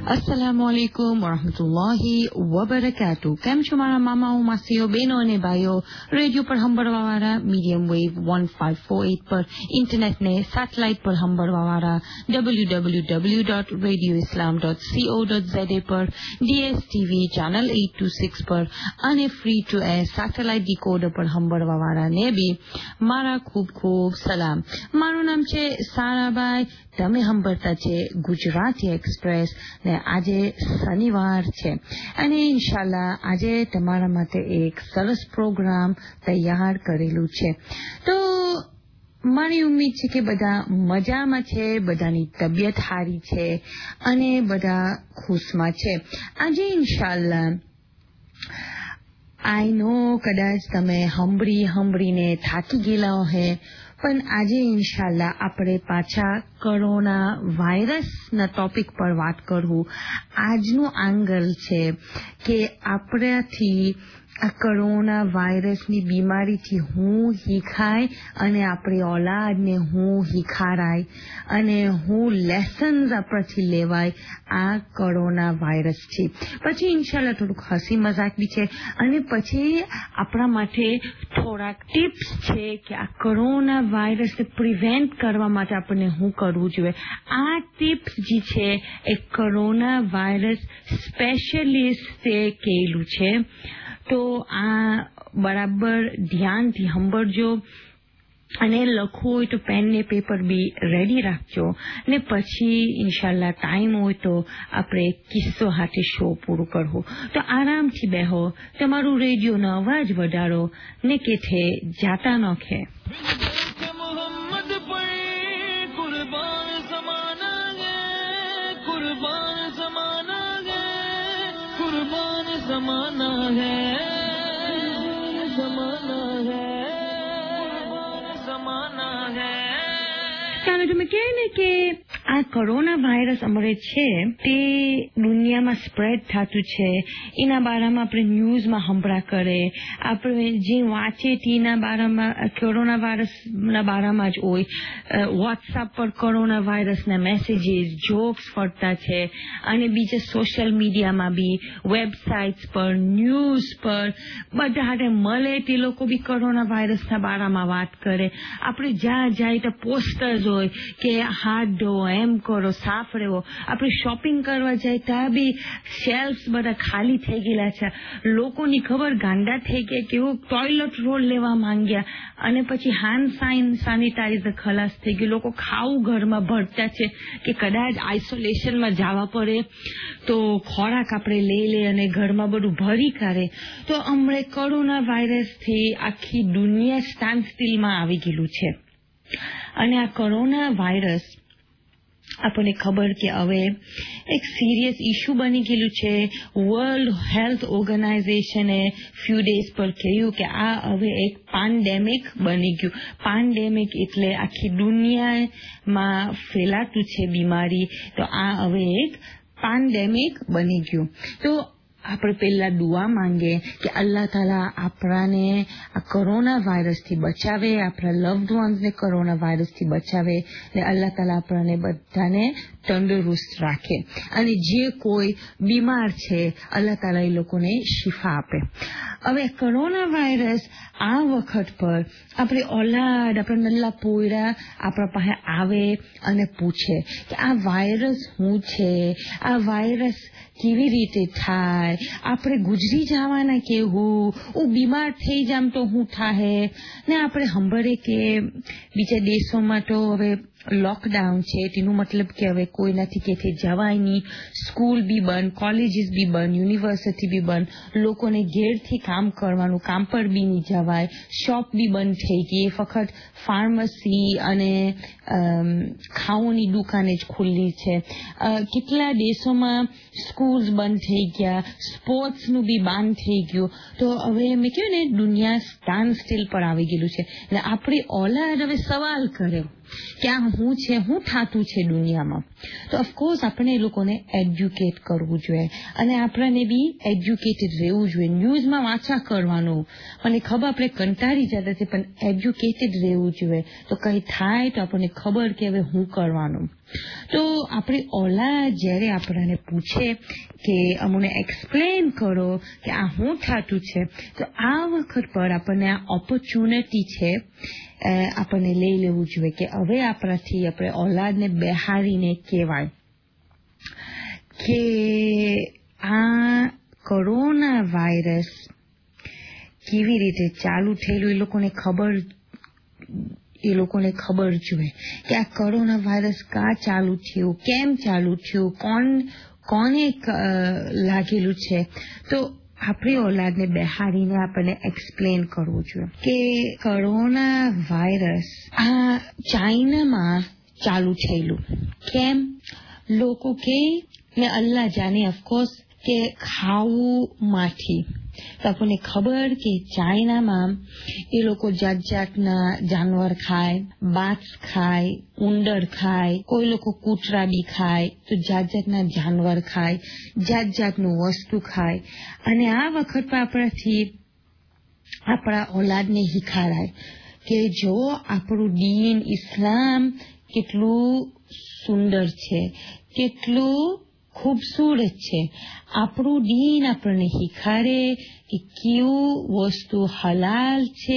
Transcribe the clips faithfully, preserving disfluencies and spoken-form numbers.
अस्सलामुअलैकुम वरहमतुल्लाहि वबरकातुह। કેમ છો મારા મામાઓ, માસીઓ, બહેનો અને ભાઈઓ? રેડિયો પર સાંભળવાવાળા, medium wave one five four eight પર, ઇન્ટરનેટને સેટેલાઇટ પર સાંભળવાવાળા W W W dot radio Islam dot co dot za પર, ડીએસટીવી ચેનલ eight twenty-six પર અને free to air satellite decoder પર સાંભળવાવાળાને બી મારા ખૂબ ખૂબ સલામ. મારું નામ છે સારાભાઈ. તમે સાંભળતા છે ગુજરાતી એક્સપ્રેસ ને આજે શનિવાર છે અને ઇન્શાલ્લાહ આજે તમારા માટે એક સરસ પ્રોગ્રામ તૈયાર કરેલું છે. તો મારી ઉમ્મીદ છે કે બધા મજામાં છે, બધાની તબિયત સારી છે અને બધા ખુશમાં છે. આજે ઇન્શાલ્લાહ આઈ નો કદાચ તમે સાંભળી સાંભળીને થાકી ગયેલા હે, પણ આજે ઇન્શાલ્લાહ આપણે પાછા કોરોના વાયરસના ટોપિક પર વાત કરવું. આજનું આંગલ છે કે આપણાથી આ કોરોના વાયરસની બીમારીથી હું શીખાય અને આપણી ઓલાદને હું શીખાડાય અને હું લેસન્સ આપણાથી લેવાય આ કોરોના વાયરસથી. પછી ઇન્શાલ્લાહ થોડુંક હસી મજાક બી છે અને પછી આપણા માટે થોડાક ટિપ્સ છે કે આ કોરોના વાયરસને પ્રિવેન્ટ કરવા માટે આપણને શું કરવું જોઈએ. આ ટિપ્સ જે છે એ કોરોના વાયરસ સ્પેશિયલિસ્ટે કહેલું છે. તો આ બરાબર ધ્યાનથી સાંભળજો અને લખવું હોય તો પેન ને પેપર બી રેડી રાખજો ને પછી ઇન્શાલ્લાહ ટાઈમ હોય તો આપણે કિસ્સો હાથે શો પૂરું કરવું. તો આરામથી બેહો, તમારું રેડિયોનો અવાજ વધારો ને કેથે જાતા નખે. ज़माना है, ज़माना है, ज़माना है. ચાલો તમે કહે ને કે આ કોરોના વાયરસ અમારે છે તે દુનિયામાં સ્પ્રેડ થતું છે, એના બારામાં આપણે ન્યૂઝમાં સંભળા કરે, આપણે જે વાંચે તેના બારામાં કોરોના વાયરસના બારામાં જ હોય. વોટ્સઅપ પર કોરોના વાયરસના મેસેજીસ, જોક્સ ફરતા છે અને બીજા સોશિયલ મીડિયામાં બી, વેબસાઇટ્સ પર, ન્યૂઝ પર બધા મળે તે લોકો બી કોરોના વાયરસના બારામાં વાત કરે. આપણે જ્યાં જાય તો પોસ્ટર્સ હોય કે હાથ ધોવો, એમ કરો, સાફ રહેવો. આપણે શોપિંગ કરવા જાય ત્યાં બી શેલ્ફ્સ બધા ખાલી થઈ ગયેલા છે. લોકોની ખબર ગાંડા થઈ ગયા કે એવું ટોયલેટ રોલ લેવા માંગ્યા અને પછી હેન્ડ સાઇન સેનિટાઈઝર ખલાસ થઈ ગયું. લોકો ખાવું ઘરમાં ભરતા છે કે કદાચ આઇસોલેશનમાં જવા પડે તો ખોરાક આપણે લઈ લે અને ઘરમાં બધું ભરી કાઢે. તો હમણાં કોરોના વાયરસથી આખી દુનિયા સ્ટેન્ડ સ્ટીલમાં આવી ગયેલું છે અને આ કોરોના વાયરસ આપણને ખબર કે હવે એક સિરિયસ ઇશ્યુ બની ગયેલું છે. વર્લ્ડ હેલ્થ ઓર્ગેનાઇઝેશને ફ્યુ ડેઝ પર કહ્યું કે આ હવે એક પેન્ડેમિક બની ગયું. પેન્ડેમિક એટલે આખી દુનિયામાં ફેલાતું છે બીમારી, તો આ હવે એક પેન્ડેમિક બની ગયું. તો આપણે પહેલા દુઆ માંગે કે અલ્લાહ તાલા આપણાને આ કોરોના વાયરસથી બચાવે, આપણા લવ્ડ વન્સને કોરોના વાયરસથી બચાવે ને અલ્લાહ તાલા આપણાને બધાને તંદુરસ્ત રાખે અને જે કોઈ બીમાર છે અલ્લાહ તાલા એ લોકોને શિફા આપે. હવે કોરોના વાયરસ આ વખત પર આપણે ઓલાદ, આપણા નલ્લા પોયરા આપણા પાસે આવે અને પૂછે કે આ વાયરસ શું છે, આ વાયરસ કેવી રીતે થાય, આપણે ગુજરી જવાના કેવું, હું બીમાર થઈ જામ તો હું થાય. ને આપણે સાંભળે કે બીજા દેશોમાં તો હવે લોકડાઉન છે, તેનું મતલબ કે હવે કોઈનાથી કેથી જવાય નહીં, સ્કૂલ બી બંધ, કોલેજીસ બી બંધ, યુનિવર્સિટી બી બંધ, લોકોને ઘેરથી કામ કરવાનું, કામ પર બી નહીં જવાય, શોપ બી બંધ થઈ ગઈ, ફક્ત ફાર્મસી અને ખાવાની દુકાને જ ખુલ્લી છે. કેટલા દેશોમાં સ્કૂલ્સ બંધ થઈ ગયા, સ્પોર્ટ્સનું બી બંધ થઈ ગયું. તો હવે મેં કહ્યું ને દુનિયા સ્ટેન્ડ સ્ટીલ પર આવી ગયેલું છે. એટલે આપણી ઓલાદ હવે સવાલ કરે કે આ હું છે, હું થાતું છે દુનિયામાં. તો ઓફકોર્સ આપણે એ લોકોને એજ્યુકેટ કરવું જોઈએ અને આપણને બી એજ્યુકેટેડ રહેવું જોઈએ. ન્યૂઝમાં વાંચા કરવાનું, મને ખબર આપણે કંટાળી જતા છે, પણ એજ્યુકેટેડ રહેવું જોઈએ. તો કંઈ થાય તો આપણને ખબર કે હવે હું કરવાનું. તો આપણી ઓલા જ્યારે આપણને પૂછે કે અમને એક્સપ્લેન કરો કે આ હું થાતું છે, તો આ વખત પર આપણને આ ઓપોર્ચ્યુનિટી છે આપણને લઈ લેવું જોઈએ કે હવે આપણાથી આપણે ઓલાદને બેહારીને કહેવાય કે આ કોરોના વાયરસ કેવી રીતે ચાલુ થયેલું એ લોકોને ખબર એ લોકોને ખબર જોઈએ કે આ કોરોના વાયરસ કા ચાલુ થયું, કેમ ચાલુ થયું, કોણ કોને લાગેલું છે. તો આપણી ઓલાદને બેહાડીને આપણને એક્સપ્લેન કરવું જોઈએ કે કોરોના વાયરસ આ ચાઇનામાં ચાલુ થયેલું. કેમ લોકો કે ને અલ્લાહ જાણે ઓફકોર્સ કે ખાવું માંથી. તો આપણને ખબર કે ચાઇનામાં એ લોકો જાત જાતના જાનવર ખાય, બાજ ખાય, ઉંદર ખાય, કોઈ લોકો કૂતરા બી ખાય, તો જાત જાતના જાનવર ખાય, જાત જાતનું વસ્તુ ખાય. અને આ વખત પર આપણાથી આપણા ઓલાદને શીખવાડાય કે જો આપણું દીન ઇસ્લામ કેટલું સુંદર છે, કેટલું ખૂબસૂરત છે. આપણું દીન આપણને શીખવાડે કે કેવું વસ્તુ હલાલ છે,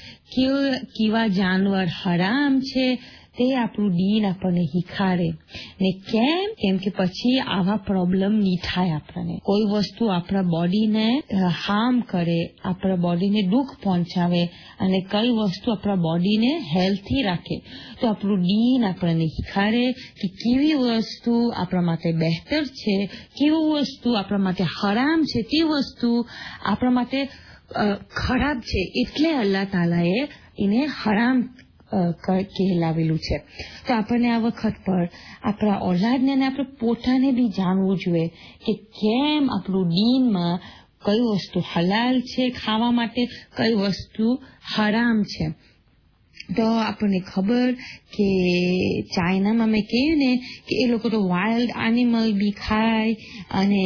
કેવા જાનવર હરામ છે, તે આપણું દીન આપણને શીખવાડે. ને કેમ કેમ કે પછી આવા પ્રોબ્લેમ નહીં થાય. આપણને કોઈ વસ્તુ આપણા બોડીને હાર્મ કરે, આપણા બોડીને દુઃખ પહોંચાવે અને કઈ વસ્તુ આપણા બોડીને હેલ્થી રાખે, તો આપણું દીન આપણને શીખવાડે કે કેવી વસ્તુ આપણા માટે બહેતર છે, કેવી વસ્તુ આપણા માટે હરામ છે, તે વસ્તુ આપણા માટે ખરાબ છે. એટલે અલ્લાહ તાલાએ એને હરામ કહેલાવેલું છે. તો આપણને આ વખત પર આપણા ઓલાદને અને આપણે પોતાને બી જાણવું જોઈએ કે કેમ આપણું દીનમાં કઈ વસ્તુ હલાલ છે ખાવા માટે, કઈ વસ્તુ હરામ છે. તો આપણને ખબર કે ચાઇનામાં મેં કહ્યું ને કે એ લોકો તો વાઇલ્ડ એનિમલ બી ખાય અને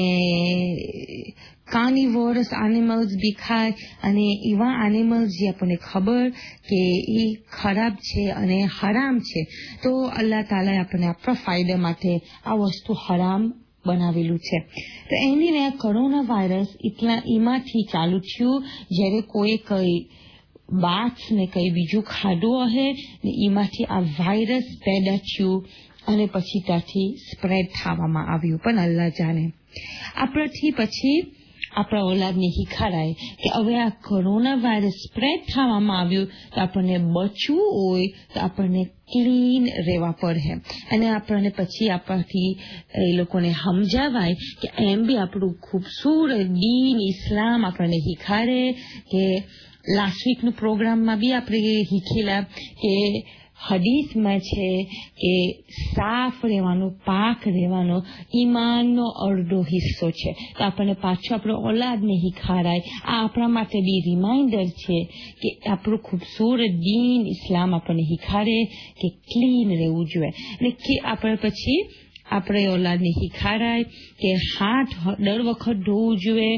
કાર્નિવોરસ એનિમલ્સ બી ખાય અને એવા એનિમલ્સ જે આપણને ખબર કે એ ખરાબ છે અને હરામ છે. તો અલ્લાહ તાલાએ આપણને આપણા ફાયદા માટે આ વસ્તુ હરામ બનાવેલું છે. તો એની ને કોરોના વાયરસ એટલા એમાંથી ચાલુ થયું જ્યારે કોઈ કઈ બાચ ને કઈ બીજું ખાધું હશે ને એમાંથી આ વાયરસ પેદા થયું અને પછી ત્યાંથી સ્પ્રેડ થવામાં આવ્યું. પણ અલ્લાહ જાણે. આપણાથી પછી આપણા ઓલાદને શીખવાડાય કે હવે આ કોરોના વાયરસ સ્પ્રેડ થવામાં આવ્યું તો આપણને બચવું હોય તો આપણને ક્લીન રહેવા પડે. અને આપણને પછી આપણાથી એ લોકોને સમજાવાય કે એમ બી આપણું ખૂબસૂરત દીન ઇસ્લામ આપણને શીખવાડે કે લાસ્ટ વીકનું પ્રોગ્રામમાં બી આપણે શીખેલા કે હદીસમાં છે કે સાફ રહેવાનો, પાક રહેવાનો ઈમાનનો અડધો હિસ્સો છે. તો આપણને પાછું આપણો ઓલાદને શીખવાડાય. આ આપણા માટે બી રિમાઇન્ડર છે કે આપણું ખૂબસૂરત દીન ઇસ્લામ આપણને શીખવાડે કે ક્લીન રહેવું જોઈએ. અને કે આપણે પછી આપણે ઓલાદને શીખવાડાય કે હાથ દર વખત ધોવું જોઈએ,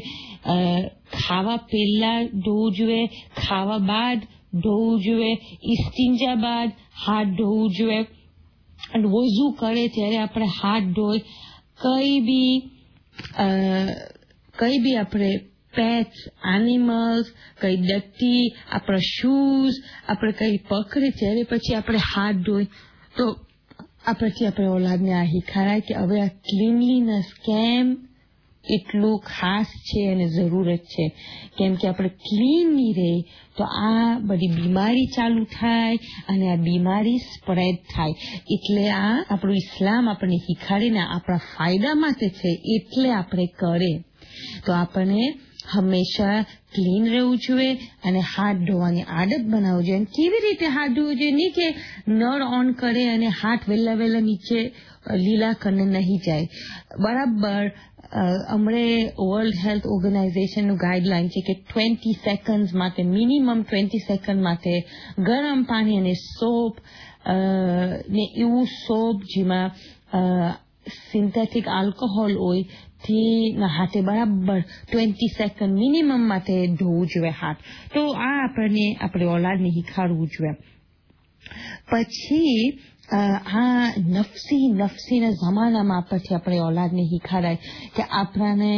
ખાવા પહેલા ધોવું જોઈએ, ખાવા બાદ ધોવું જોઈએ, ઇસ્તિંજા બાદ હાથ ધોવું જોઈએ અને વઝુ કરે ત્યારે આપણે હાથ ધોઈ કઈ બી કઈ બી આપણે પેટ્સ, એનિમલ્સ, કઈ દત્તી, આપણા શૂઝ આપણે કઈ પકડે ત્યારે પછી આપણે હાથ ધોઈ. તો આ પછી આપણે ઓલાદને આ શીખવાડાય કે હવે આ ક્લીનલીનેસ કેમ એટલું ખાસ છે અને જરૂરત છે. કેમ કે આપણે ક્લીન નહીં રહે તો આ બધી બીમારી ચાલુ થાય અને આ બીમારી સ્પ્રેડ થાય. એટલે આ આપણું ઇસ્લામ આપણને શીખવાડીને આપણા ફાયદા માટે છે, એટલે આપણે કરે. તો આપણને હંમેશા ક્લીન રહેવું જોઈએ અને હાથ ધોવાની આદત બનાવવું જોઈએ. કેવી રીતે હાથ ધોવું જોઈએ? નહીં કે નળ ઓન કરે અને હાથ વહેલા વહેલા નીચે લીલા કરીને નહીં જાય. બરાબર હમણે વર્લ્ડ હેલ્થ ઓર્ગેનાઇઝેશનનું ગાઈડલાઈન છે કે ટ્વેન્ટી સેકન્ડ માટે, મિનિમમ ટ્વેન્ટી સેકન્ડ માટે ગરમ પાણી અને સોપ ને એવું સોપ જેમાં સિન્થેટિક આલ્કોહોલ હોય થી હાથે બરાબર ટ્વેન્ટી સેકન્ડ મિનિમમ માટે ધોવું જોઈએ હાથ. તો આ આપણને આપણે ઓલાદને શીખવાડવું જોઈએ. પછી આ નફસી નફસીના જમાનામાં પછી આપણે ઓલાદને શીખવાડાય કે આપણાને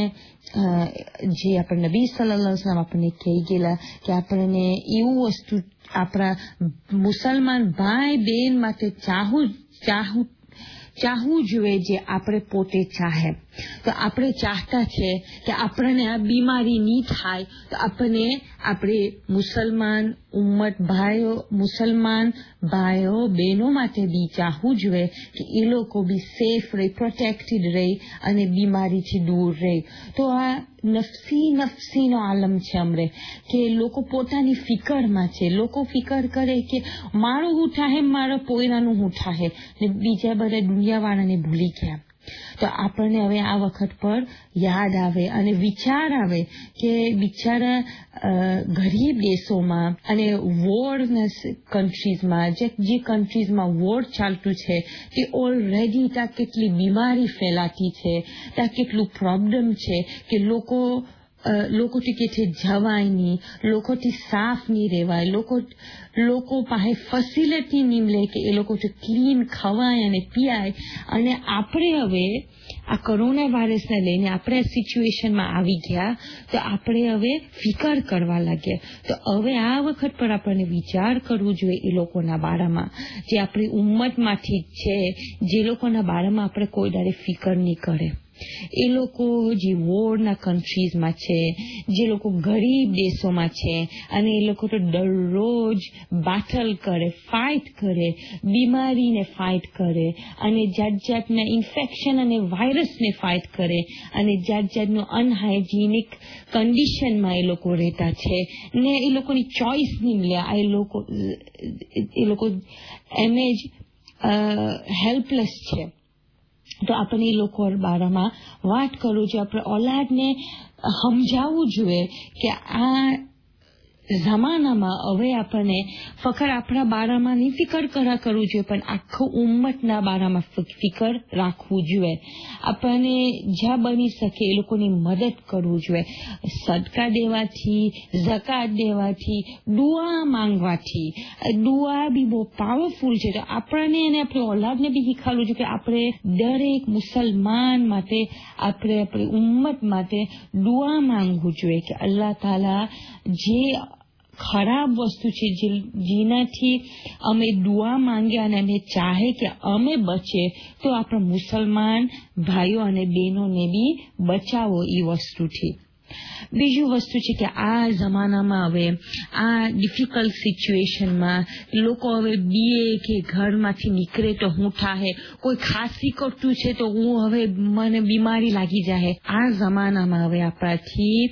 જે આપણે નબી સલ્લલ્લાહુ અલૈહિ વસલ્લમ આપણને કહી ગયેલા કે આપણને એવું વસ્તુ આપણા મુસલમાન ભાઈ બહેન માટે ચાહું ચાહું ચાહવું જોઈએ જે આપણે પોતે ચાહે. તો આપણે ચાહતા છે કે આપણને આ બીમારી નહીં થાય, તો આપણને આપણે મુસલમાન ઉમ્મત ભાઈઓ મુસલમાન ભાઈઓ બહેનો માટે બી ચાહવું જોઈએ કે એ લોકો બી સેફ રહે, પ્રોટેક્ટેડ રહે અને બીમારીથી દૂર રહે. તો આ નફસી નફસીનો આલમ છે અમરે કે લોકો પોતાની ફિકરમાં છે. લોકો ફિકર કરે કે મારું હું થાહે, મારા પોયરાનું હું થાહે, ને બીજા બધા દુનિયાવાળાને ભૂલી ગયા. તો આપણને હવે આ વખત પર યાદ આવે અને વિચાર આવે કે બિચારા ગરીબ દેશોમાં અને વોરના કન્ટ્રીઝમાં જે જે કન્ટ્રીઝમાં વોર ચાલતું છે તે ઓલરેડી ત્યાં કેટલી બીમારી ફેલાતી છે, ત્યાં કેટલું પ્રોબ્લેમ છે કે લોકો લોકોથી કે છે જવાય નહીં, લોકોથી સાફ નહીં રહેવાય, લોકો લોકો પાસે ફેસિલિટી નહીં મળે કે એ લોકો ક્લીન ખવાય અને પીવાય. અને આપણે હવે આ કોરોના વાયરસને લઈને આપણે આ સિચ્યુએશનમાં આવી ગયા, તો આપણે હવે ફિકર કરવા લાગ્યા. તો હવે આ વખત પર આપણને વિચાર કરવું જોઈએ એ લોકોના બારામાં જે આપણી ઉમ્મતમાંથી છે, જે લોકોના બારામાં આપણે કોઈ દાડે ફિકર નહીં કરે. એ લોકો જે વોરના કન્ટ્રીઝમાં છે, જે લોકો ગરીબ દેશોમાં છે, અને એ લોકો તો દરરોજ બેટલ કરે, ફાઇટ કરે, બીમારીને ફાઇટ કરે, અને જાત જાતના ઇન્ફેક્શન અને વાયરસને ફાઇટ કરે, અને જાત જાતનું અનહાઇજીનિક કન્ડિશનમાં એ લોકો રહેતા છે, ને એ લોકોની ચોઇસ નહીં મળ્યા. એ લોકો એ લોકો એમ જ હેલ્પલેસ છે. તો આપણે એ લોકો બારામાં વાત કરવું જોઈએ. આપણે ઓલાદને સમજાવવું જોઈએ કે આ જમાનામાં હવે આપણને ફક્ત આપણા બારામાં નહીં ફિકર કરા કરવું જોઈએ, પણ આખું ઉમ્મતના બારામાં ફિકર રાખવું જોઈએ. આપણને જ્યાં બની શકે એ લોકોની મદદ કરવું જોઈએ. સદકા દેવાથી, ઝકાત દેવાથી, દુઆ માંગવાથી. દુઆ બી બહુ પાવરફુલ છે. તો આપણને અને આપણી ઓલાદને બી શીખવાડવું જોઈએ કે આપણે દરેક મુસલમાન માટે, આપણે આપણી ઉમ્મત માટે દુઆ માંગવું જોઈએ કે અલ્લાહ તાલા જે ખરાબ વસ્તુ છે જેનાથી અમે દુઆ માંગ્યા અને અમે ચાહે કે અમે બચે, તો આપણા મુસલમાન ભાઈઓ અને બહેનોને બી બચાવો એ વસ્તુથી. બીજું વસ્તુ છે કે આ જમાનામાં હવે આ ડિફિકલ્ટ સિચ્યુએશનમાં લોકો હવે બીએ કે ઘરમાંથી નીકળે તો હું થાહે, કોઈ ખાંસી કરતું છે તો હું હવે મને બીમારી લાગી જાય. આ જમાનામાં હવે આપણાથી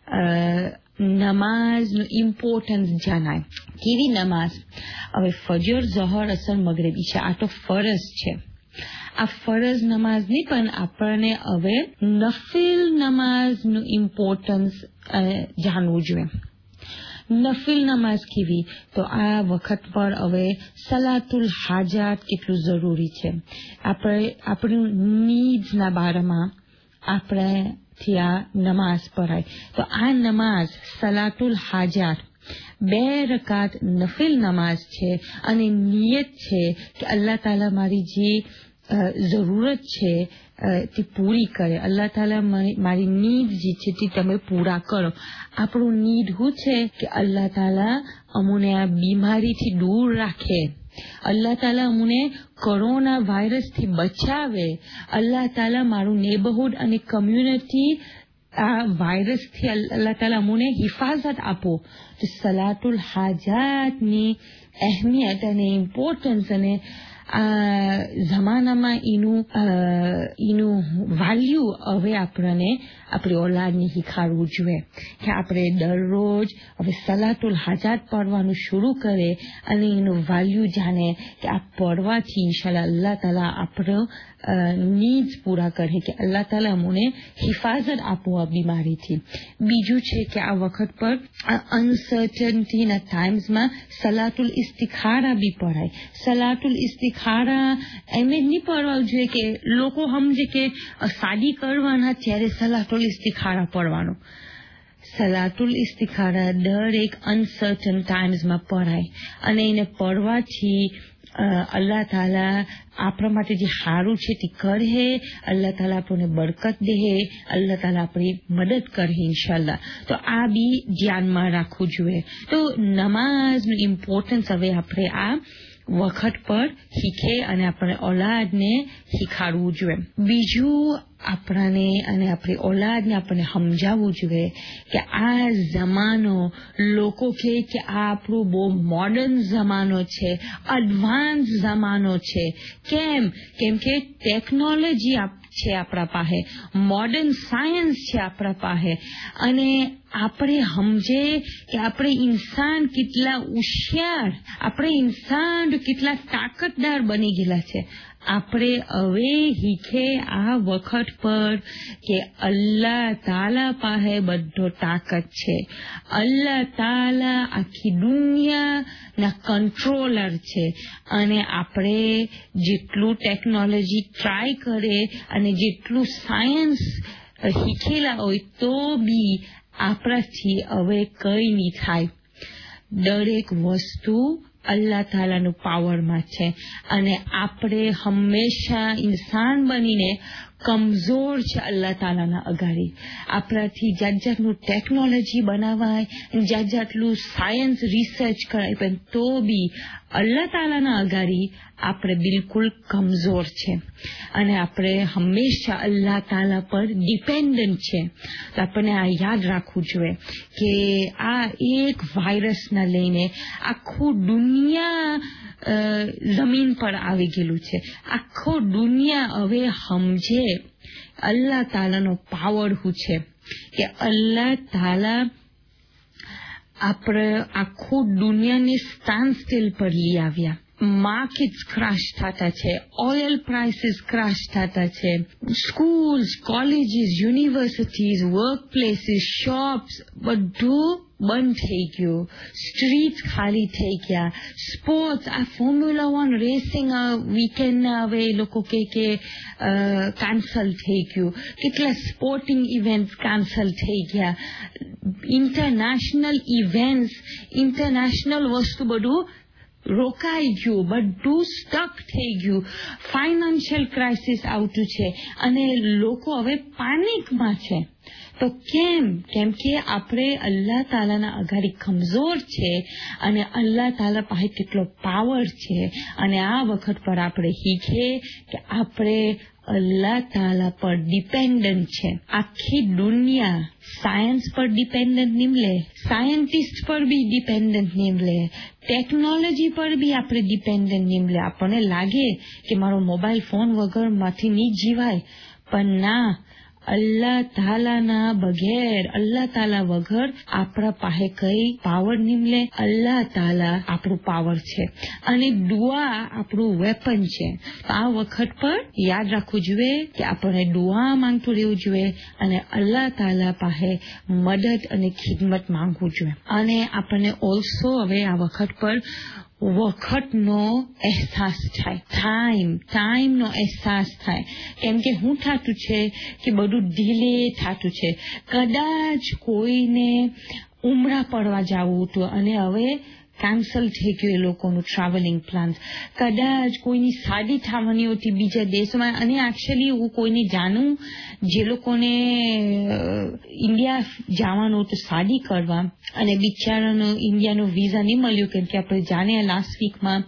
નમાઝનું ઇમ્પોર્ટન્સ જણાય. કેવી નમાઝ? હવે ફજર, ઝહર, અસર, મગરિબ, ઈશા આ તો ફરજ છે. આ ફરજ નમાઝ નહીં, પણ આપણને હવે નફિલ નમાઝનું ઇમ્પોર્ટન્સ જાણવું જોઈએ. નફિલ નમાઝ કેવી? તો આ વખત પર હવે સલાતુલ હાજાત કેટલું જરૂરી છે. આપણે આપણી નીડ્સના બારામાં આપણે થી આ નમાઝ પઢાય. તો આ નમાઝ સલાતુલ હાજાત બે રકાત નફિલ નમાઝ છે, અને નિયત છે કે અલ્લાહ તાલા મારી જે જરૂરત છે તે પૂરી કરે. અલ્લાહ તાલા મારી નીડ જે છે તે તમે પૂરા કરો. આપણું નીડ શું છે કે અલ્લાહ તાલા અમને આ બીમારીથી દૂર રાખે, અલ્લાહ તાલા અમને કોરોના વાયરસથી બચાવે, અલ્લાહ તાલા મારું નેબરહુડ અને કમ્યુનિટી આ વાયરસથી અલ્લાહ તાલા અમને હિફાજત આપો. તો સલાતુલ હાજાતની અહેમિયત અને ઇમ્પોર્ટન્સ અને આ જમાનામાં એનું એનું વેલ્યુ હવે આપણને આપણી ઓલાદને શીખવાડવું જોઈએ કે આપણે દરરોજ હવે સલાતુલ હાજાત પઢવાનું શરૂ કરે અને એનું વેલ્યુ જાણે કે આ પઢવાથી ઇન્શાલ્લાહ અલ્લાહ તાલા આપણો નીડ્સ પૂરા કરે, કે અલ્લાહ તાલા અમને હિફાજત આપો આ બીમારીથી. બીજું છે કે આ વખત પર અનસર્ટનિટીના ટાઈમ્સમાં સલાતુલ ઇસ્તિખારા બી પઢાય. સલાતુલ ઇસ્તિખારા એમ જ નહીં પઢવા જોઈએ કે લોકો સમજે કે શાદી કરવાના ત્યારે સલાતુલ ઇસ્તિખારા પઢવાનો. સલાતુલ ઇસ્તિખારા દરેક અનસર્ટન ટાઈમ્સમાં પઢાય અને એને પઢવાથી અલ્લાહ તાલા આપણા માટે જે સારું છે તે કરે, અલ્લાહ તાલા આપણને બરકત દે, અલ્લાહ તાલા આપણી મદદ કરે ઇન્શાલ્લાહ. તો આ બી ધ્યાનમાં રાખવું જોઈએ. તો નમાઝનું ઇમ્પોર્ટન્સ હવે આપણે આ વખત પર શીખે અને આપણે ઓલાદને શીખાડવું જોઈએ. બીજું આપણાને અને આપણી ઓલાદને આપણને સમજાવવું જોઈએ કે આ જમાનો, લોકો કહે કે આ આપણું બહુ મોડર્ન જમાનો છે, એડવાન્સ જમાનો છે. કેમ? કેમ કે ટેકનોલોજી છે આપણા પાસે, મોડર્ન સાયન્સ છે આપણા પાસે, અને આપણે સમજે કે આપણે ઇન્સાન કેટલા હોશિયાર, આપણે ઇન્સાન કેટલા તાકાતદાર બની ગયેલા છે. આપણે હવે શીખે આ વખત પર કે અલ્લાહ તાલા પાસે બધો તાકાત છે. અલ્લાહ તાલા આખી દુનિયાના કંટ્રોલર છે, અને આપણે જેટલું ટેકનોલોજી ટ્રાય કરે અને જેટલું સાયન્સ શીખેલા હોય તો બી આપણાથી હવે કઈ નહીં થાય. દરેક વસ્તુ અલ્લાહ તાલાનું પાવરમાં છે, અને આપણે હંમેશા ઇન્સાન બનીને કમજોર છે અલ્લાહ તાલાના અગાડી. આપણાથી જાત જાતનું ટેકનોલોજી બનાવાય, જાત જાતનું સાયન્સ રિસર્ચ કરાય, પણ તો બી અલ્લાહ તાલાના અગાડી આપણે બિલકુલ કમજોર છે, અને આપણે હંમેશા અલ્લાહ તાલા પર ડિપેન્ડન્ટ છે. તો આપણને આ યાદ રાખવું જોઈએ કે આ એક વાયરસના લઈને આખું દુનિયા જમીન પર આવી ગયેલું છે. આખો દુનિયા હવે સમજે અલ્લાહ તાલાનો પાવર શું છે, કે અલ્લાહ તાલા આપણે આખું દુનિયાને સ્ટેન્ડ સ્ટીલ પર લઈ આવ્યા. માર્કેટ્સ ક્રાશ થતા છે, ઓઇલ પ્રાઇસીસ ક્રાશ થતા છે, schools, colleges, universities, workplaces, shops બધું બંધ થઈ ગયું, સ્ટ્રીટ ખાલી થઈ ગયા. સ્પોર્ટ્સ, આ ફોર્મ્યુલા વન રેસિંગ વીકેન્ડ હવે લોકો કે કે કેન્સલ થઈ ગયું. કેટલા સ્પોર્ટિંગ ઇવેન્ટ કેન્સલ થઈ ગયા. ઇન્ટરનેશનલ ઇવેન્ટ્સ, ઇન્ટરનેશનલ વસ્તુ બધું રોકાઈ ગયું, બધું સ્ટક થઈ ગયું. ફાઇનાન્શિયલ ક્રાઇસિસ આવતું છે, અને લોકો હવે પેનિકમાં છે. તો કેમ? કેમ કે આપણે અલ્લાહ તાલાના અગાડી કમજોર છે, અને અલ્લાહ તાલા પાસે કેટલો પાવર છે. અને આ વખત પર આપણે શીખીએ કે આપણે અલ્લાહ તાલા પર ડિપેન્ડન્ટ છે. આખી દુનિયા સાયન્સ પર ડિપેન્ડન્ટ નીમલે, સાયન્ટિસ્ટ પર બી ડિપેન્ડન્ટ નીમલે, ટેકનોલોજી પર બી આપણે ડિપેન્ડન્ટ નીમલે. આપણને લાગે કે મારો મોબાઈલ ફોન વગર માંથી નહીં જીવાય, પણ ના, અલ્લાહ તાલાના બગેર, અલ્લાહ તાલા વગર આપણા પાસે કઈ પાવર નીમલે. અલ્લાહ તાલા આપણું પાવર છે, અને દુઆ આપણું વેપન છે. આ વખત પર યાદ રાખવું જોઈએ કે આપણે દુઆ માંગતું રહેવું જોઈએ, અને અલ્લાહ તાલા પાસે મદદ અને ખિદમત માંગવું જોઈએ. અને આપણને ઓલ્સો હવે આ વખત પર વખતનો અહેસાસ થાય, ટાઈમ ટાઈમનો અહેસાસ થાય. કેમ કે શું થતું છે કે બધું ડીલે થતું છે. કદાચ કોઈને ઉમરા પડવા જવું હતું અને હવે કેન્સલ થઈ ગયું એ લોકોનું ટ્રાવેલિંગ પ્લાન. કદાચ કોઈની શાદી થવાની હતી બીજા દેશમાં, અને એકચ્યુઅલી હું કોઈને જાણું જે લોકોને ઇન્ડિયા જવાનું હતું શાદી કરવા, અને બિચારાનું ઇન્ડિયાનું વિઝા નહીં મળ્યું. કેમ કે આપણે જાણીએ લાસ્ટ વીકમાં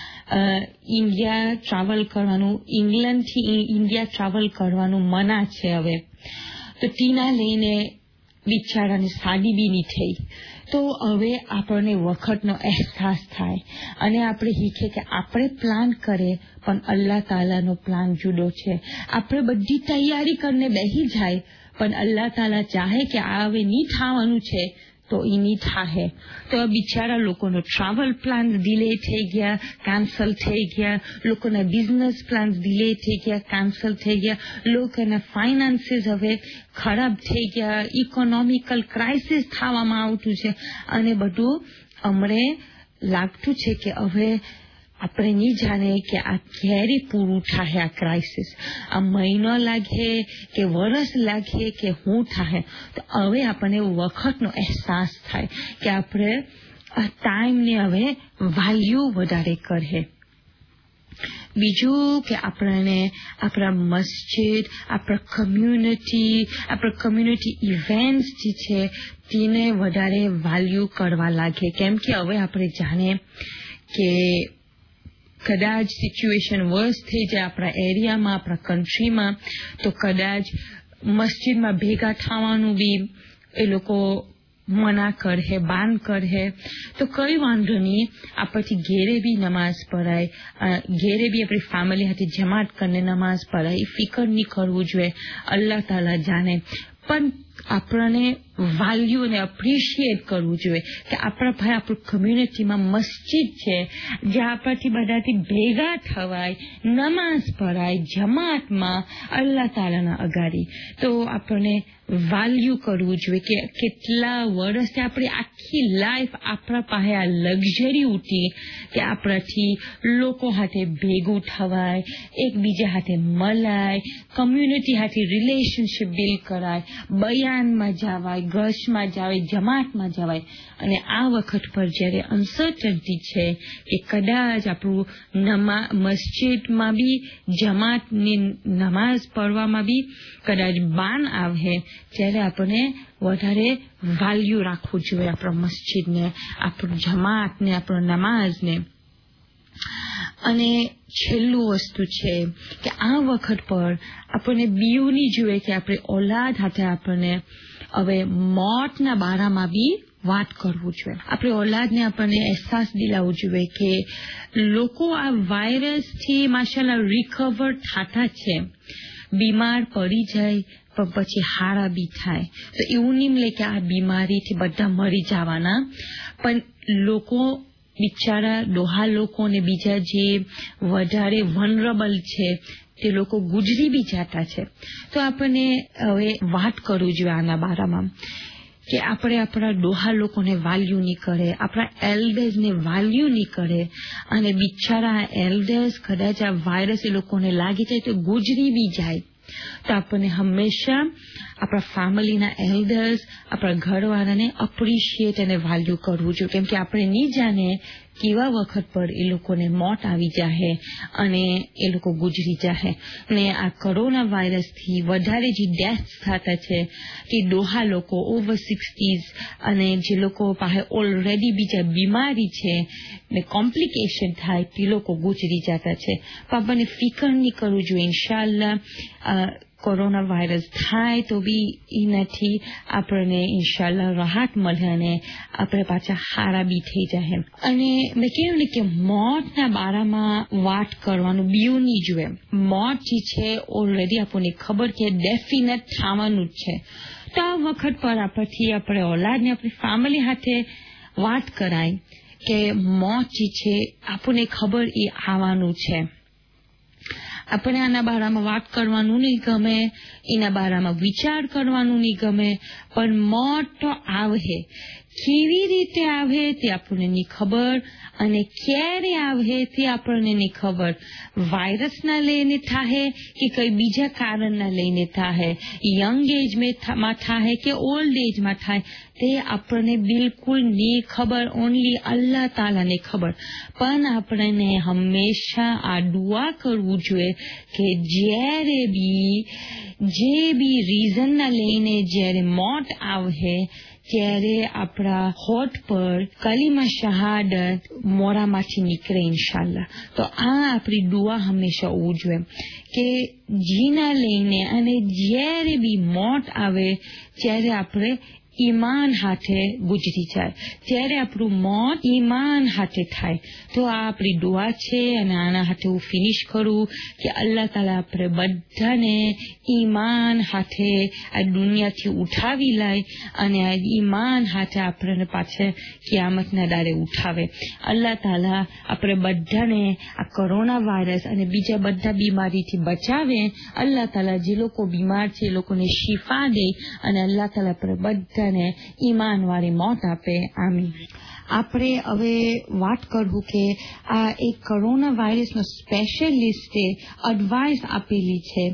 ઇન્ડિયા ટ્રાવેલ કરવાનું, ઇંગ્લેન્ડથી ઇન્ડિયા ટ્રાવેલ કરવાનું મના છે હવે. તો ટીના લઈને બિચારાની શાદી બી નહીં થઈ. તો હવે આપણને વખતનો અહેસાસ થાય, અને આપણે શીખીએ કે આપણે પ્લાન કરે પણ અલ્લાહ તાલાનો પ્લાન જુદો છે. આપણે બધી તૈયારી કરીને બેસી જાય, પણ અલ્લાહ તાલા ચાહે કે આ હવે નહીં થવાનું છે તો એની થાહે તો બિચારા લોકોનો ટ્રાવેલ પ્લાન ડિલે થઈ ગયા, કેન્સલ થઈ ગયા, લોકોના બિઝનેસ પ્લાન ડિલે થઈ ગયા, કેન્સલ થઈ ગયા, લોકોના ફાઇનાન્સીસ હવે ખરાબ થઈ ગયા, ઇકોનોમિકલ ક્રાઇસિસ થવામાં આવતું છે અને બધું અમને લાગતું છે કે હવે આપણે નહીં જાણે કે આ ક્યારે પૂરું થાય, આ ક્રાઇસિસ આ મહિનો લાગે કે વર્ષ લાગે કે શું થાય. તો હવે આપણને વખતનો અહેસાસ થાય કે આપણે આ ટાઈમને હવે વેલ્યુ વધારે કરે. બીજું કે આપણને આપણા મસ્જિદ, આપણા કમ્યુનિટી, આપણા કમ્યુનિટી ઇવેન્ટ્સ જે છે તેને વધારે વેલ્યુ કરવા લાગે. કેમ કે હવે આપણે જાણે કે કદાચ સિચ્યુએશન વર્સ થઈ જાય આપણા એરિયામાં, આપણા કન્ટ્રીમાં, તો કદાચ મસ્જિદમાં ભેગા થવાનું બી એ લોકો મના કરે, બાન કરે. તો કઈ વાંધો નહીં, આપણથી ઘેરે બી નમાઝ પઢાય, ઘેરે બી આપણી ફેમિલી સાથે જમાત કરીને નમાઝ પઢાય. એ ફિકર નહીં કરવું જોઈએ, અલ્લાહ તાલા જાણે. પણ આપણને વેલ્યુ અને એપ્રિશિએટ કરવું જોઈએ કે આપણા ભાઈ આપણું કમ્યુનિટીમાં મસ્જિદ છે જ્યાં આપણાથી બધાથી ભેગા થવાય, નમાઝ પઢાય જમાતમાં અલ્લાહ તાલાના અગાડી. તો આપણને વેલ્યુ કરવું જોઈએ કે કેટલા વર્ષથી આપણી આખી લાઈફ આપણા પાસે આ લક્ઝરી ઉઠી કે આપણાથી લોકો હાથે ભેગું થવાય, એકબીજા હાથે મલાય, કમ્યુનિટી હાથે રિલેશનશીપ બિલ્ડ કરાય, બયાનમાં જવાય, ગશમાં જવાય, જમાતમાં જવાય. અને આ વખત પર જયારે અનસર્ટનિટી છે કે કદાચ આપણું નમા મસ્જિદમાં બી જમાતની નમાઝ પઢવામાં બી કદાચ બાન આવે, ત્યારે આપણને વધારે વેલ્યુ રાખવું જોઈએ આપણા મસ્જિદને, આપણું જમાતને, આપણું નમાઝને. અને છેલ્લું વસ્તુ છે કે આ વખત પર આપણને બીવું નહીં જોઈએ કે આપણે ઓલાદ સાથે આપણને હવે મોતના બારામાં બી વાત કરવું જોઈએ. આપણે ઓલાદને આપણને અહેસાસ દિલાવવું જોઈએ કે લોકો આ વાયરસથી માશાલ્લાહ રિકવર થતા છે, બીમાર પડી જાય પણ પછી હારા બી થાય. તો એવું નહીં લે કે આ બીમારીથી બધા મરી જવાના, પણ લોકો બિચારા ડોહા લોકો ને બીજા જે વધારે વનરેબલ છે તે લોકો ગુજરી બી જતા છે. તો આપણને હવે વાત કરવું જોઈએ આના બારામાં કે આપણે આપણા ડોહા લોકોને વેલ્યુ નહીં કરે, આપણા એલ્ડર્સને વેલ્યુ નહીં કરે, અને બિચારા એલ્ડર્સ કદાચ આ વાયરસ એ લોકોને લાગી જાય તો ગુજરી બી જાય. તો આપણને હંમેશા આપણા ફેમિલીના એલ્ડર્સ, આપણા ઘરવાળાને એપ્રિશિએટ અને વેલ્યુ કરવું જોઈએ. કેમ કે આપણે નહીં જાણે કેવા વખત પર એ લોકોને મોત આવી જાય અને એ લોકો ગુજરી જાય. અને આ કોરોના વાયરસથી વધારે જે ડેથ થતા છે કે ડોહા લોકો, ઓવર સિક્સટીઝ અને જે લોકો પાસે ઓલરેડી બીજા બીમારી છે ને કોમ્પ્લિકેશન થાય તે લોકો ગુજરી જતા છે. પણ આપણને ફિકર નહીં કરવું જોઈએ. ઇન્શાઅલ્લાહ કોરોના વાયરસ થાય તો બી એનાથી આપણને ઇન્શાઅલ્લાહ રાહત મળે અને આપણે પાછા હારા બી થઈ જાય. અને મેં કહ્યું ને કે મોતના બારામાં વાત કરવાનું બીયું નહીં જોઈએ. મોત જે છે ઓલરેડી આપણને ખબર કે ડેફિનેટ થવાનું જ છે. તો આ વખત પર આપણથી આપણે ઓલાદને આપણી ફેમિલી સાથે વાત કરાય કે મોત જે છે આપણને ખબર એ આવવાનું છે. આપણે આના બારામાં વાત કરવાનું નહીં ગમે, એના બારામાં વિચાર કરવાનું નહીં ગમે, પણ મોત તો આવે. કેવી રીતે આવે તે આપણને નહીં ખબર અને ક્યારે આવે તે આપણને નહીં ખબર. વાયરસના લઈને થાય કે કઈ બીજા કારણના લઈને થાય, યંગ એજમાં થાય કે ઓલ્ડ એજમાં થાય તે આપણને બિલકુલ નહીં ખબર. ઓનલી અલ્લાહ તાલાને ખબર. પણ આપણને હંમેશા આ દુઆ કરવું જોઈએ કે જ્યારે બી જે બી રીઝનના લઈને જ્યારે મોત આવે ત્યારે આપણા હોઠ પર કલીમા શહાદત મોરામાંથી નીકળે ઇન્શાઅલ્લાહ. તો આ આપણી દુઆ હંમેશા હોવું જોઈએ કે જીના લઈને અને જ્યારે બી મોત આવે ત્યારે આપણે ઈમાન હાથે ગુજરી જાય, જ્યારે આપણું મોત ઈમાન હાથે થાય. તો આ આપણી દુઆ છે અને આના હાથે હું ફિનિશ કરું કે અલ્લાહ તાલા આપણે બધાને ઈમાન હાથે આ દુનિયાથી ઉઠાવી લાય અને આ ઈમાન હાથે આપણને પાછળ કિયામતના દાડે ઉઠાવે. અલ્લાહ તાલા આપણે બધાને આ કોરોના વાયરસ અને બીજા બધા બીમારીથી બચાવે. અલ્લાહ તાલા જે લોકો બીમાર છે એ લોકોને શિફા દે અને અલ્લાહ તાલા આપણે બધાને ઈમાન વાળી મોત આપે. આમીન. આપણે હવે વાત કરવું કે આ એક કોરોના વાયરસનો સ્પેશિયલિસ્ટે એડવાઇસ આપેલી છે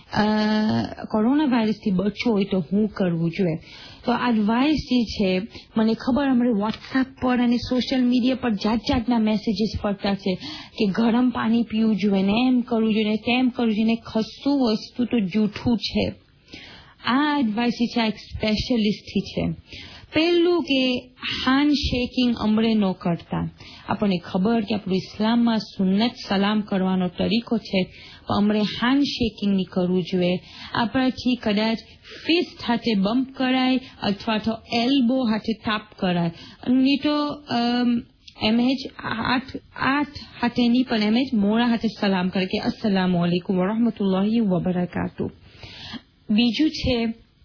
કોરોના વાયરસથી બચવું હોય તો શું કરવું જોઈએ. તો એડવાઇસ જે છે, મને ખબર અમારે વોટ્સએપ પર અને સોશિયલ મીડિયા પર જાત જાતના મેસેજીસ ફરતા છે કે ગરમ પાણી પીવું જોઈએ ને એમ કરવું જોઈએ ને તેમ કરવું જોઈએ ને કશું વસ્તુ તો જૂઠું છે. આ એડવાઇસ છે આ એક સ્પેશિયલિસ્ટથી છે. પહેલું કે હાન્ડ શેકિંગ અમરે ન કરતા. આપણને ખબર કે આપણું ઇસ્લામમાં સુન્નત સલામ કરવાનો તરીકો છે, પણ અમરે હાન્ડ શેકિંગ નહીં કરવું જોઈએ. આપણાથી કદાચ ફિસ્ટ હાથે બમ્પ કરાય અથવા તો એલ્બો હાથે તાપ કરાય, નહીં તો એમ જ આઠ આઠ હાથે નહીં પણ એમ જ મોડા હાથે સલામ કરે કે અસ્સલામુ અલૈકુમ વરહમતુલ્લાહિ વબરકાતુ. બીજું છે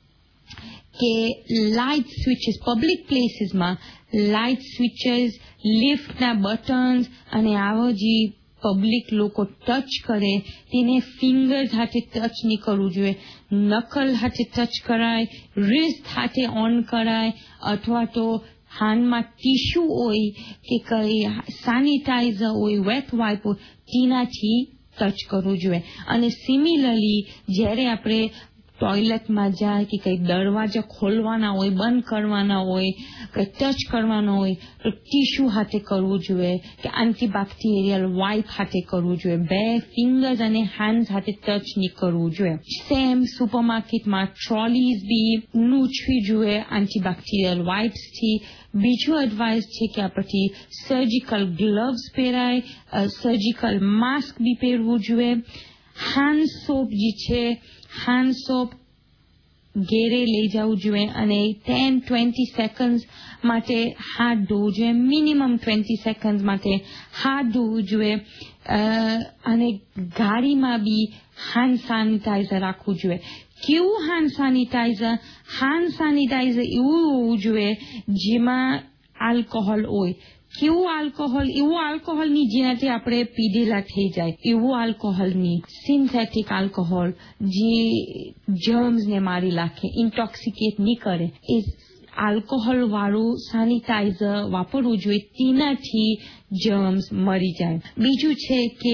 કે લાઇટ સ્વિચીસ, પબ્લિક પ્લેસીસમાં લાઇટ સ્વિચીસ, લિફ્ટના બટન્સ અને આવો જે પબ્લિક લોકો ટચ કરે તેને ફિંગર્સ હાથે ટચ નહીં કરવું જોઈએ. નકલ હાથે ટચ કરાય, રિસ્ટ હાથે ઓન કરાય અથવા તો હાથમાં ટીશ્યુ હોય કે કઈ સેનિટાઈઝર હોય, વેટ વાઇપ હોય તેનાથી ટચ કરવું જોઈએ. અને સિમિલરલી જ્યારે આપણે ટોયલેટમાં જાય કે કઈ દરવાજા ખોલવાના હોય, બંધ કરવાના હોય, કઈ ટચ કરવાનો હોય તો ટીશ્યુ હાથે કરવું જોઈએ કે એન્ટીબેક્ટેરિયલ વાઇપ હાથે કરવું જોઈએ. બે ફિંગર્સ અને હેન્ડ હાથે ટચ નહીં કરવું જોઈએ. સેમ સુપરમાર્કેટમાં ટ્રોલીઝ બી લૂછવી જોઈએ એન્ટીબેક્ટેરિયલ વાઇપ્સથી. બીજું એડવાઇસ છે કે આપણથી સર્જિકલ ગ્લવ્સ પહેરાય, સર્જિકલ માસ્ક બી પહેરવું જોઈએ. હેન્ડ સોપ જે છે, હેન્ડ સોપ ઘેરે લઈ જવું જોઈએ અને ટેન ટ્વેન્ટી સેકન્ડ માટે હાથ ધોવું જોઈએ. મિનિમમ ટ્વેન્ટી સેકન્ડ માટે હાથ ધોવું જોઈએ. અને ગાડીમાં બી હેન્ડ સેનિટાઈઝર રાખવું જોઈએ. કેવું હેન્ડ સેનિટાઈઝર? હેન્ડ સેનિટાઈઝર એવું હોવું જોઈએ જેમાં આલ્કોહોલ હોય. કેવું આલ્કોહોલ? એવું આલ્કોહોલ નહીં જેનાથી આપણે પીધેલા થઈ જાય, એવું આલ્કોહોલ નહીં. સિન્થેટિક આલ્કોહોલ જે જર્મ્સને મારી નાખે, ઇન્ટોક્સિકેટ નહીં કરે, એ આલ્કોહોલ વાળું સેનિટાઈઝર વાપરવું જોઈએ. તેનાથી જર્મ્સ મરી જાય. બીજું છે કે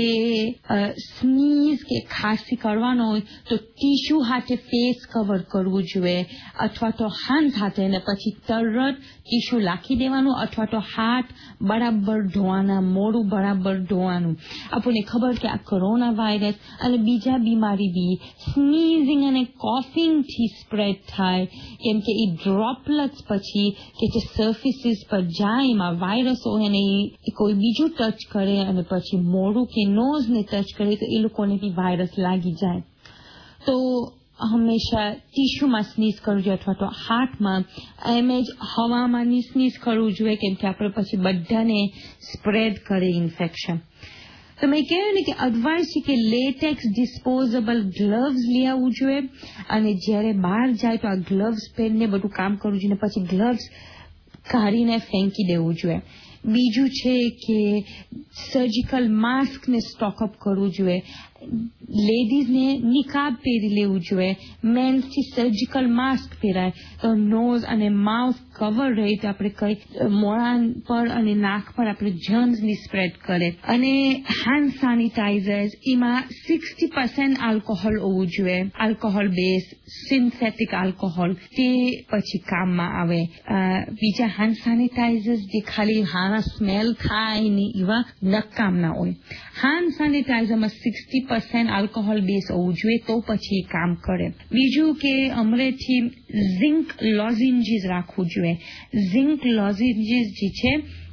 સ્નીઝ કે ખાંસી કરવાનો હોય તો ટીશ્યુ હાથે ફેસ કવર કરવું જોઈએ અથવા તો હેન્ડ હાથે અને પછી તરત ટીશ્યુ લાખી દેવાનું અથવા તો હાથ બરાબર ધોવાના, મોઢું બરાબર ધોવાનું. આપણને ખબર કે આ કોરોના વાયરસ અને બીજા બીમારી બી સ્નીઝિંગ અને કોફિંગથી સ્પ્રેડ થાય, કેમ કે એ ડ્રોપલેટ્સ પછી કે જે સર્ફિસીસ પર જાય એમાં વાયરસ હોય અને એ કોઈ બીજું ટચ કરે અને પછી મોઢું કે નોઝને ટચ કરે તો એ લોકોને બી વાયરસ લાગી જાય. તો હંમેશા ટીશ્યુમાં સ્નીઝ કરવું જોઈએ અથવા તો હાથમાં એમ જ હવામાં સ્નીઝ કરવું જોઈએ, કેમ કે આપણે પછી બધાને સ્પ્રેડ કરે ઇન્ફેક્શન. તો મેં કહ્યું ને કે એડવાઇસ છે કે લેટેક્સ ડિસ્પોઝેબલ ગ્લવ્સ લઈ આવવું જોઈએ અને જ્યારે બહાર જાય તો આ ગ્લવ્સ પહેરીને બધું કામ કરવું જોઈએ, પછી ગ્લવ્સ કાઢીને ફેંકી દેવું જોઈએ. બીજું છે કે સર્જિકલ માસ્કને સ્ટોકઅપ કરવું જોઈએ. લેડીઝને નિકાબ પહેરી લેવું જોઈએ. મેન્સથી સર્જિકલ માસ્ક પહેરાય તો નોઝ અને માઉથ કવર રહે તો આપણે કઈ મોઢા પર અને નાક પર આપણે જર્મ્સની સ્પ્રેડ કરે. અને હેન્ડ સેનિટાઈઝર્સ એમાં સિક્સટી પર્સન્ટ આલ્કોહોલ હોવું જોઈએ, આલ્કોહોલ બેઝ સિન્થેટિક આલ્કોહોલ, તે પછી કામમાં આવે. બીજા હેન્ડ સેનિટાઈઝર્સ જે ખાલી હારા સ્મેલ થાય ને એવા નકામના હોય. હેન્ડ સેનિટાઈઝરમાં સિક્સટી પર્સન્ટ આલ્કોહોલ બેઝ હોવું જોઈએ તો પછી કામ કરે. બીજું કે અમરેથી ઝિંક લોઝિન્જીસ રાખવું જોઈએ. ઝિંક લોઝિન્જીસ જે છે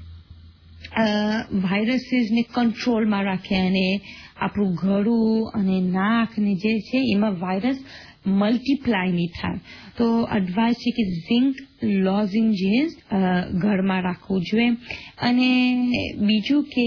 વાયરસીસને કંટ્રોલમાં રાખે અને આપણું ગળું અને નાક ને જે છે એમાં વાયરસ મલ્ટીપ્લાય નહીં થાય. તો એડવાઇસ છે કે ઝિંક લોઝિન્જીસ ઘરમાં રાખવું જોઈએ. અને બીજું કે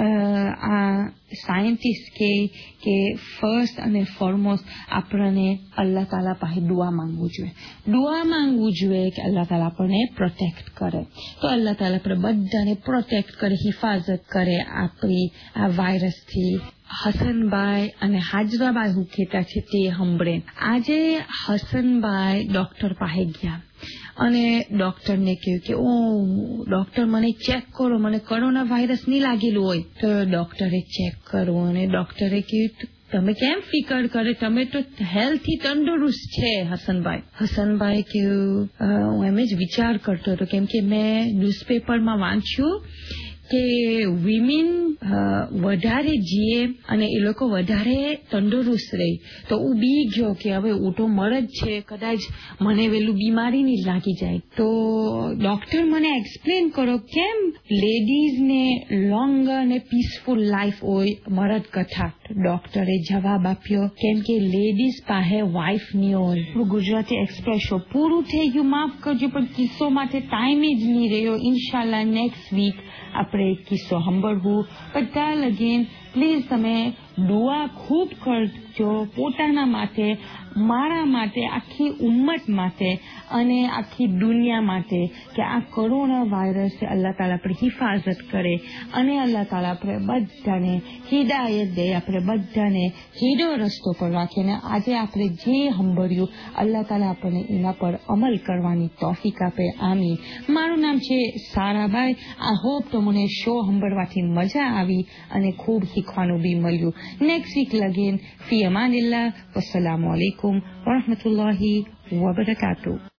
આ સાયન્ટિસ્ટ કે કે ફર્સ્ટ અને ફોરમોસ્ટ આપણને અલ્લાહ તાલા પાસે દુઆ માંગવું જોઈએ. દુઆ માંગવું જોઈએ કે અલ્લાહ તાલા આપણને પ્રોટેક્ટ કરે. તો અલ્લાહ તાલા આપણે બધાને પ્રોટેક્ટ કરે, હિફાજત કરે આપણી આ વાયરસથી. હસનભાઈ અને હાજરાબાઈ હું કહેતા છે તે સાંભળે. આજે હસનભાઈ ડોક્ટર પાસે ગયા અને ડોક્ટરને કહ્યું કે ઓ ડોક્ટર મને ચેક કરો, મને કોરોના વાયરસ નહીં લાગેલું હોય. તો ડોક્ટરે ચેક કર્યું અને ડોક્ટરે કહ્યું તમે કેમ ફિકર કરે, તમે તો હેલ્થથી તંદુરસ્ત છે હસનભાઈ. હસનભાઈ કહ્યું હું એમ જ વિચાર કરતો હતો કેમ કે મેં ન્યૂઝપેપરમાં વાંચ્યું કે વિમેન વધારે જીએ અને એ લોકો વધારે તંદુરસ્ત રહે. તો હું બી ગયો કે હવે હું તો મર જ છે, કદાચ મને વેલું બીમારી નહીં લાગી જાય. તો ડોક્ટર મને એક્સપ્લેન કરો કેમ લેડીઝને લોંગ અને પીસફુલ લાઈફ હોય મરદ કથા. ડોક્ટરે જવાબ આપ્યો કેમ કે લેડીઝ પાસે વાઇફ નહીં હોય. ગુજરાતી એક્સપ્રેસો પૂરું થઈ ગયું, માફ કરજો, પણ કિસ્સો માટે ટાઈમ જ નહીં રહ્યો. ઇન્શાલ્લાહ નેક્સ્ટ વીક આપણે કિસ્સો સાંભળવું. બધા લગીન પ્લીઝ તમે દુઆ ખૂબ કરજો પોતાના માટે, મારા માટે, આખી ઉમ્મત માટે અને આખી દુનિયા માટે કે આ કોરોના વાયરસ અલ્લાહ તાલા પર હિફાજત કરે અને અલ્લાહ તાલા આપણે બધાને હિદાયત દે, આપણે બધાને સીધો રસ્તો પર રાખે. અને આજે આપણે જે સાંભળ્યું અલ્લાહ તાલા આપણને એના પર અમલ કરવાની તોફીક આપે. આમીન. મારું નામ છે સારાભાઈ. આઈ હોપ તમને શો સાંભળવાથી મજા આવી અને ખૂબ શીખવાનું બી મળ્યું. નેક્સ્ટ વીક લગીન ફી અમાનિલ્લાહ. વસ્સલામુ અલૈકુમ વરહમતુલ્લાહી વબરકાતુહ.